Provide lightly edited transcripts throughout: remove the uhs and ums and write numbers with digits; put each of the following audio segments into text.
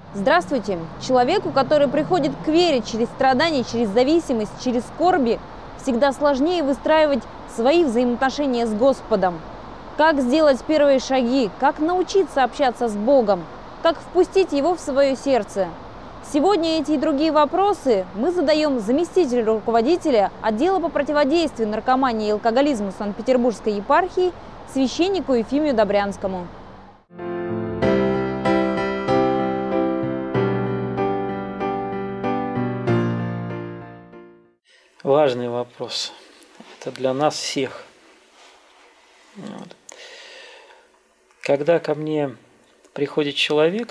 Здравствуйте! Человеку, который приходит к вере через страдания, через зависимость, через скорби, всегда сложнее выстраивать свои взаимоотношения с Господом. Как сделать первые шаги? Как научиться общаться с Богом? Как впустить Его в свое сердце? Сегодня эти и другие вопросы мы задаем заместителю руководителя отдела по противодействию наркомании и алкоголизму Санкт-Петербургской епархии священнику Ефимию Добрянскому. Важный вопрос. Это для нас всех. Вот. Когда ко мне приходит человек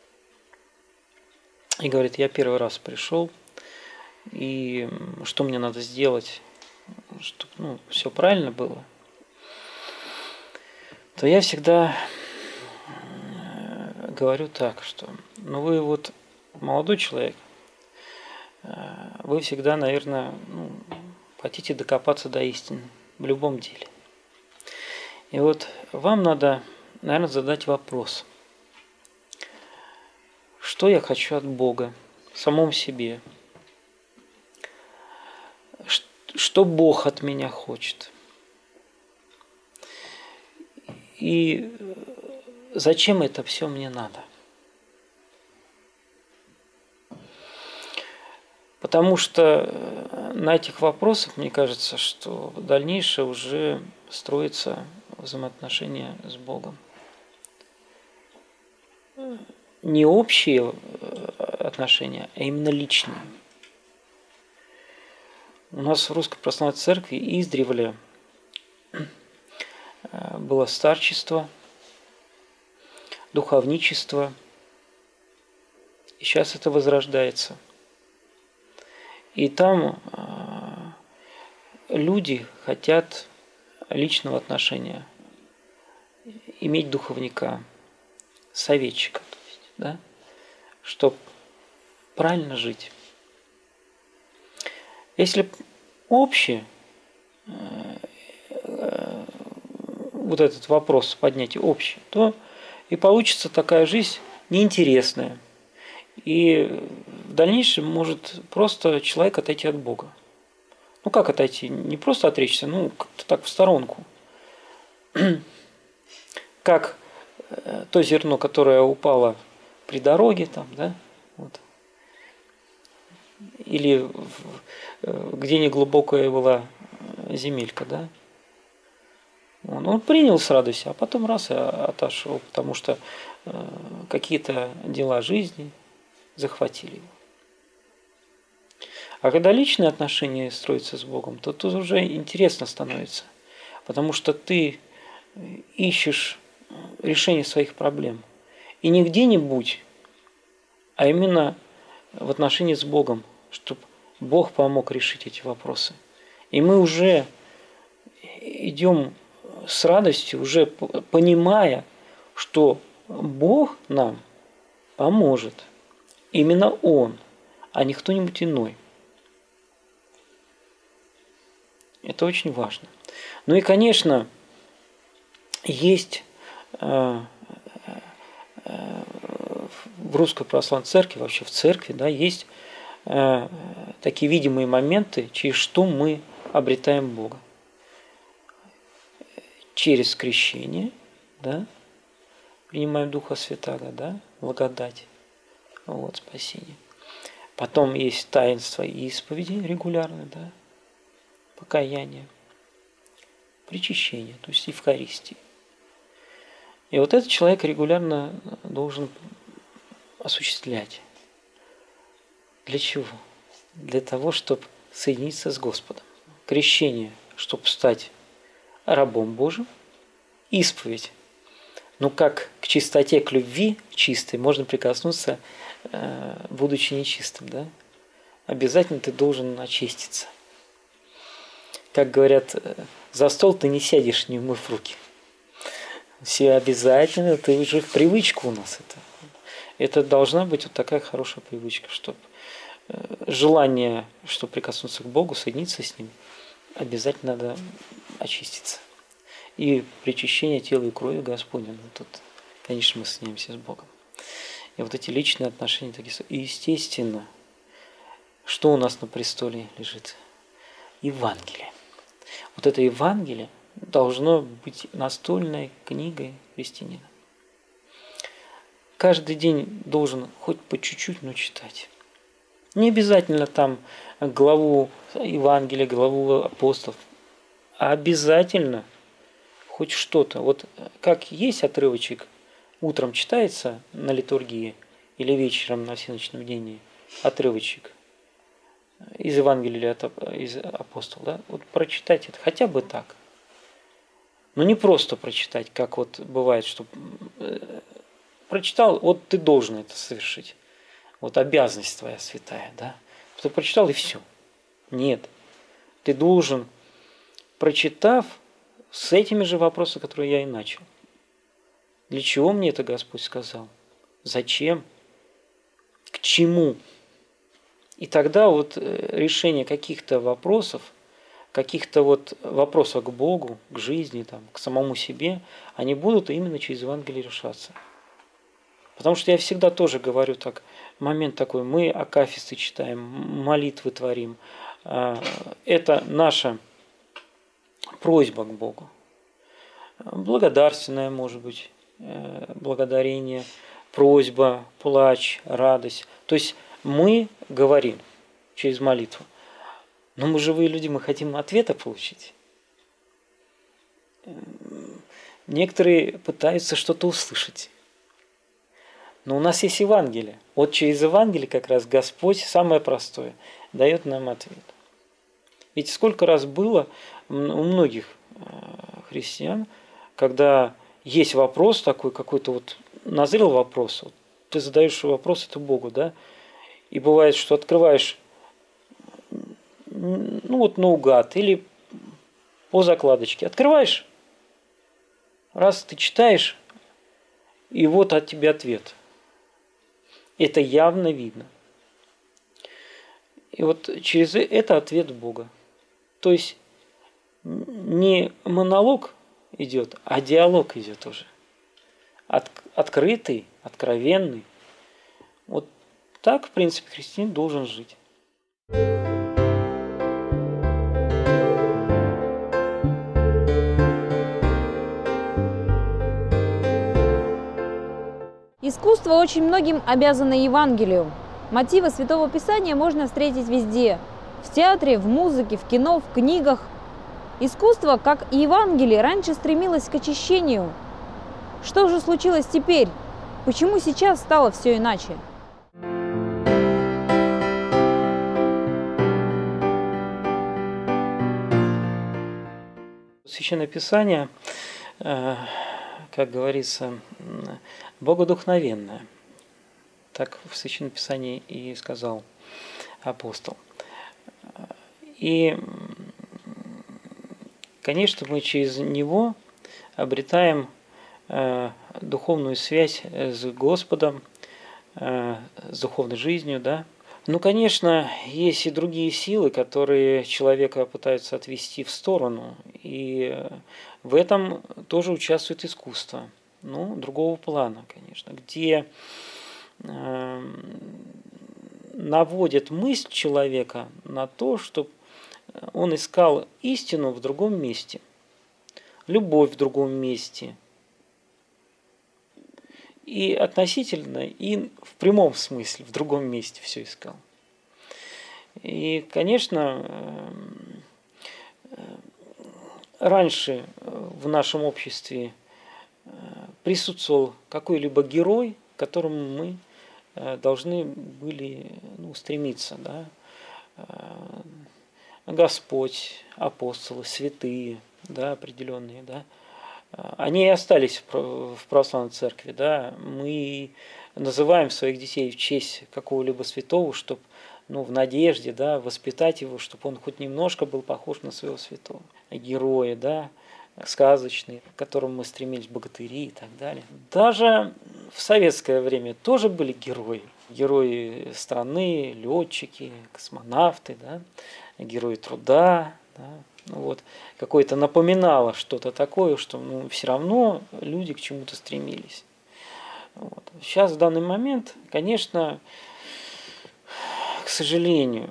и говорит, я первый раз пришел, и что мне надо сделать, чтобы все правильно было, то я всегда говорю так, что вы вот молодой человек, вы всегда, наверное, хотите докопаться до истины в любом деле. И вот вам надо, наверное, задать вопрос. Что я хочу от Бога, самому себе? Что Бог от меня хочет? И зачем это все мне надо? Потому что на этих вопросах, мне кажется, что дальнейшее уже строится взаимоотношения с Богом. Не общие отношения, а именно личные. У нас в Русской Православной Церкви издревле было старчество, духовничество, и сейчас это возрождается. И там люди хотят личного отношения, иметь духовника, советчика, то есть, да, чтобы правильно жить. Если общий вот этот вопрос поднять общий, то и получится такая жизнь неинтересная. И в дальнейшем может просто человек отойти от Бога. Как отойти? Не просто отречься, как-то так в сторонку. Как то зерно, которое упало при дороге, там, да, вот. Или где неглубокая была земелька, да. Он принял с радостью, а потом раз и отошел, потому что какие-то дела жизни захватили его. А когда личные отношения строятся с Богом, то тут уже интересно становится, потому что ты ищешь решение своих проблем. И не где-нибудь, а именно в отношении с Богом, чтобы Бог помог решить эти вопросы. И мы уже идем с радостью, уже понимая, что Бог нам поможет. Именно Он, а не кто-нибудь иной. Это очень важно. И, конечно, есть в Русской Православной Церкви, вообще в Церкви, да, есть такие видимые моменты, через что мы обретаем Бога. Через крещение, да, принимаем Духа Святаго, да, благодать. Вот, спасение. Потом есть таинство исповеди регулярно, да, покаяние, причащение, то есть Евхаристия. И вот этот человек регулярно должен осуществлять. Для чего? Для того, чтобы соединиться с Господом. Крещение, чтобы стать рабом Божьим. Исповедь. Как к чистоте, к любви чистой можно прикоснуться, будучи нечистым, да? Обязательно ты должен очиститься. Как говорят, за стол ты не сядешь, не умыв руки. Все обязательно, ты уже в привычку у нас это. Это должна быть вот такая хорошая привычка, чтобы желание, чтобы прикоснуться к Богу, соединиться с Ним, обязательно надо очиститься. И причащение тела и крови Господня. Тут, конечно, мы соединяемся с Богом. И вот эти личные отношения такие. И естественно, что у нас на престоле лежит? Евангелие. Вот это Евангелие должно быть настольной книгой христианина. Каждый день должен хоть по чуть-чуть, но читать. Не обязательно там главу Евангелия, главу апостолов, а обязательно хоть что-то. Вот как есть отрывочек, утром читается на литургии или вечером на всеночном бдении отрывочек из Евангелия или из апостола, да? Вот прочитать это хотя бы так. Но не просто прочитать, как вот бывает, что прочитал, вот ты должен это совершить. Вот обязанность твоя святая, да? Ты прочитал и все. Нет. Ты должен, прочитав, с этими же вопросами, которые я и начал. Для чего мне это Господь сказал? Зачем? К чему? И тогда вот решение каких-то вопросов к Богу, к жизни, там, к самому себе, они будут именно через Евангелие решаться. Потому что я всегда тоже говорю так, момент такой, мы акафисты читаем, молитвы творим. Это наша просьба к Богу. Благодарственная, может быть, благодарение, просьба, плач, радость. То есть мы говорим через молитву. Но мы живые люди, мы хотим ответа получить. Некоторые пытаются что-то услышать. Но у нас есть Евангелие. Вот через Евангелие как раз Господь, самое простое, дает нам ответ. Ведь сколько раз было у многих христиан, когда есть вопрос такой, какой-то вот назрел вопрос, вот ты задаешь вопрос это Богу, да, и бывает, что открываешь, ну вот наугад или по закладочке, открываешь, раз ты читаешь, и вот от тебя ответ. Это явно видно. И вот через это ответ Бога. То есть не монолог идет, а диалог идет уже. Открытый, откровенный. Вот так, в принципе, христианин должен жить. Искусство очень многим обязано Евангелию. Мотивы Святого Писания можно встретить везде. В театре, в музыке, в кино, в книгах. Искусство, как и Евангелие, раньше стремилось к очищению. Что же случилось теперь? Почему сейчас стало все иначе? Священное Писание, как говорится, богодухновенное. Так в Священном Писании и сказал апостол. И, конечно, мы через него обретаем духовную связь с Господом, с духовной жизнью, да. Ну, конечно, есть и другие силы, которые человека пытаются отвести в сторону, и в этом тоже участвует искусство, ну, другого плана, конечно, где наводит мысль человека на то, чтобы он искал истину в другом месте, любовь в другом месте, и относительно, и в прямом смысле в другом месте все искал. И, конечно, раньше в нашем обществе присутствовал какой-либо герой, к которому мы должны были стремиться. Да? Господь, апостолы, святые, да, определенные, да, они и остались в православной церкви. Да? Мы называем своих детей в честь какого-либо святого, чтобы в надежде, да, воспитать его, чтобы он хоть немножко был похож на своего святого. Герои, да, сказочные, к которым мы стремились, богатыри и так далее. Даже в советское время тоже были герои. Герои страны, летчики, космонавты, да, герои труда. Да. Вот. Какое-то напоминало что-то такое, что все равно люди к чему-то стремились. Вот. Сейчас, в данный момент, конечно, к сожалению,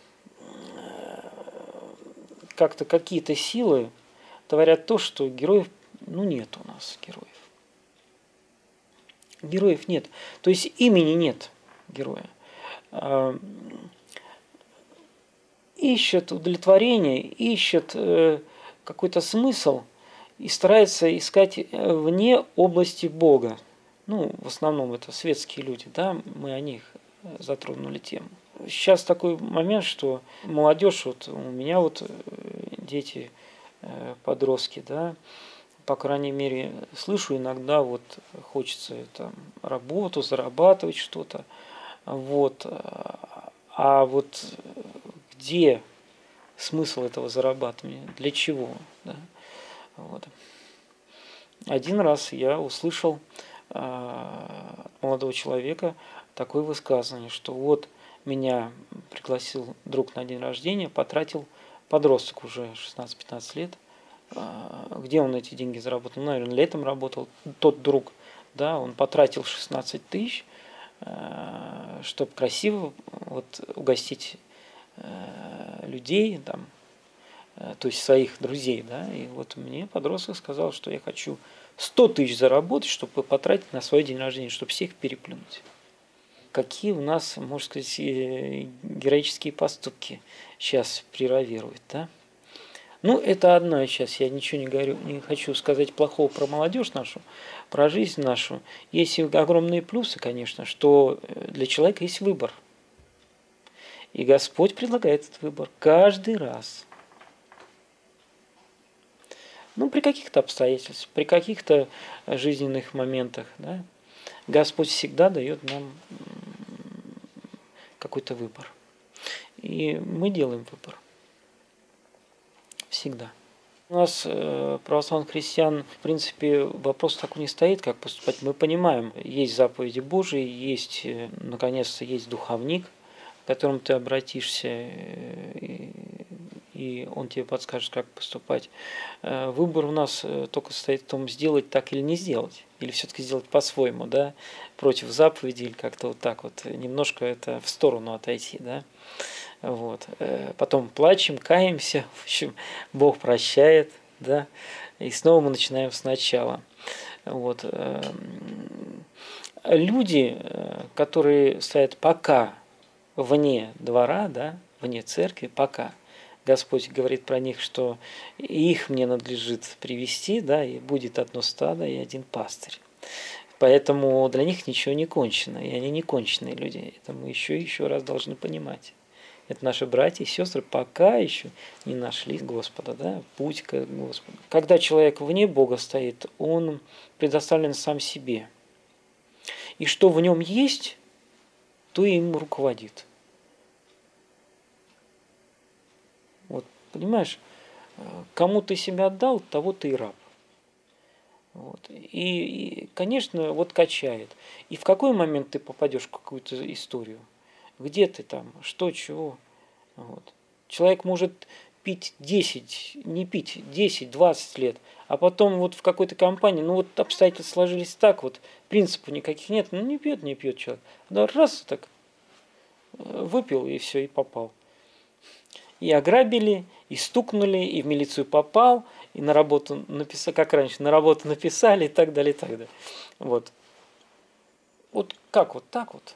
как-то какие-то силы творят то, что героев, нет у нас героев. Героев нет. То есть имени нет героя. Ищет удовлетворение, ищет какой-то смысл и старается искать вне области Бога. В основном это светские люди, да, мы о них затронули тему. Сейчас такой момент, что молодежь, у меня дети, подростки, да, по крайней мере, слышу иногда, хочется работу, зарабатывать что-то, а где смысл этого зарабатывания, для чего, да? Один раз я услышал от молодого человека такое высказывание, что меня пригласил друг на день рождения, потратил подросток уже 16-15 лет. Где он эти деньги заработал? Наверное, летом работал. Тот друг, да, он потратил 16 тысяч, чтобы красиво угостить людей, там, то есть своих друзей. Да, и мне подросток сказал, что я хочу 100 тысяч заработать, чтобы потратить на свой день рождения, чтобы всех переплюнуть. Какие у нас, можно сказать, героические поступки сейчас превалируют, да? Это одна часть. Я ничего не говорю, не хочу сказать плохого про молодежь нашу, про жизнь нашу. Есть и огромные плюсы, конечно, что для человека есть выбор. И Господь предлагает этот выбор каждый раз. При каких-то обстоятельствах, при каких-то жизненных моментах, да, Господь всегда дает нам какой-то выбор. И мы делаем выбор. Всегда. У нас, православных христиан, в принципе, вопрос такой не стоит, как поступать. Мы понимаем, есть заповеди Божии, есть, наконец-то, есть духовник, к которому ты обратишься, и он тебе подскажет, как поступать. Выбор у нас только состоит в том, сделать так или не сделать. Или все-таки сделать по-своему, да, против заповедей, или как-то немножко это в сторону отойти, да. Потом плачем, каемся, в общем, Бог прощает, да, и снова мы начинаем сначала. Люди, которые стоят пока вне двора, да, вне церкви, пока Господь говорит про них, что их мне надлежит привести, да, и будет одно стадо и один пастырь. Поэтому для них ничего не кончено, и они не конченые люди. Это мы еще раз должны понимать. Это наши братья и сестры пока еще не нашли Господа, да, путь к Господу. Когда человек вне Бога стоит, он предоставлен сам себе. И что в нем есть, то и им руководит. Понимаешь, кому ты себя отдал, того ты и раб. И, конечно, качает. И в какой момент ты попадешь в какую-то историю? Где ты там? Что, чего? Человек может пить 10-20 лет, а потом в какой-то компании, обстоятельства сложились так, принципов никаких нет, не пьет человек. Да раз так выпил и все, и попал. И ограбили, и стукнули, и в милицию попал, и на работу написали, как раньше, на работу написали, и так далее, и так далее. Как так вот?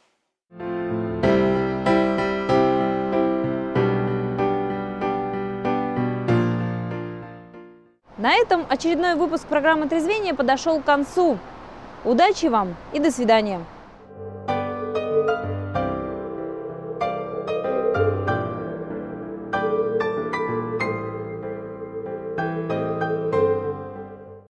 На этом очередной выпуск программы «Трезвение» подошел к концу. Удачи вам и до свидания!